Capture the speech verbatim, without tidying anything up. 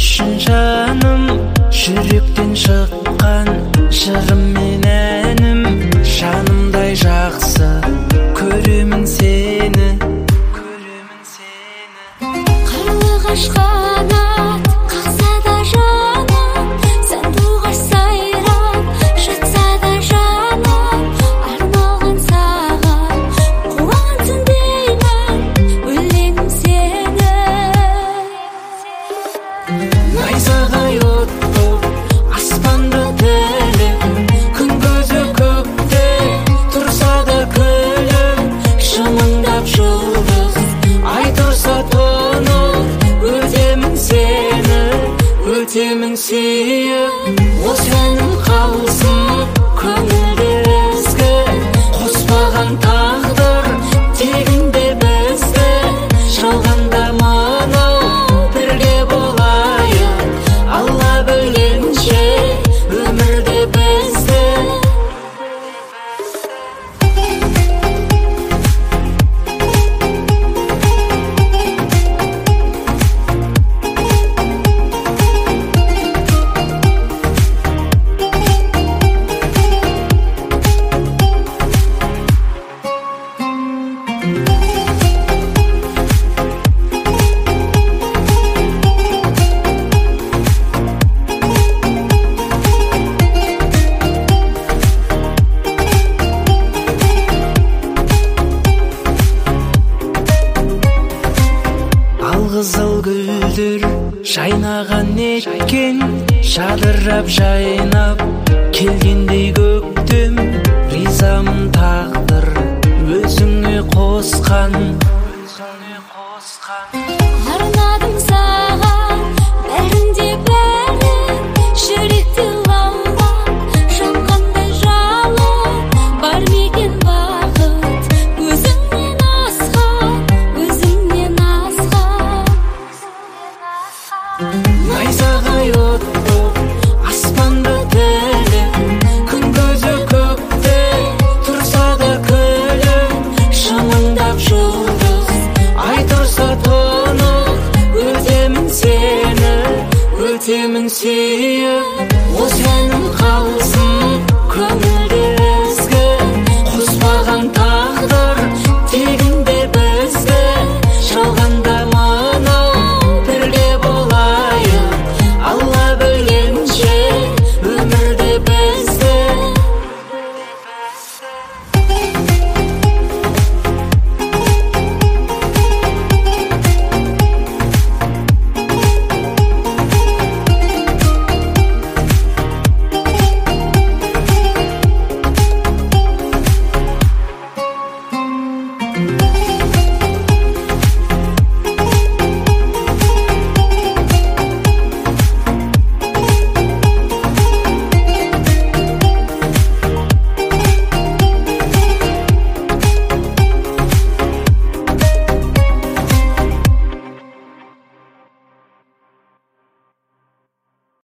үшін жаным, жүректен шыққан жырым мен әнім, жанымдай жақсы көремін сені, көремін сені. Қарлығаш қанат қақса да жаным, сән туғаш сайрап жатса да жаным, арналған саған қуансың деймін, өлеңім сені. Найзағай от боп аспанды тіліп, күн көзі көкте тұрса да күліп, шымыңдап жұлдыз ай тұрса тоңып, өтемін сені, өтемін сүйіп. Осы әнім қалсын көңілде ізгі, қоспаған тағдыр тегінде бізді, жалғанда мынау бірге болайық, алла білгенше өмірде бізді. Алқызыл гүлдер жайнаған неткен, жадырап жайнап келгендей көктем, ризамын тағдыр өзіңе қосқан, өзіңе қосқан. Арнадым саған бәрін де бәрін, жүректе лаулап жанғандай жалын, бар мекен бақыт өзіңнен асқан, өзіңнен асқан. Найзағай от боп аспанды тіліп, күн көзі көкте тұрса да күліп, шымыңдап жұлдыз ай тұрса тоңып, өтемін сені, өтемін сүйіп. Осы әнім қалсын көңілде ізгі, қоспаған тағдыр тегінде бізді, жалғанда мынау бірге болайық, алла білгенше өмірде бізді. Thank you.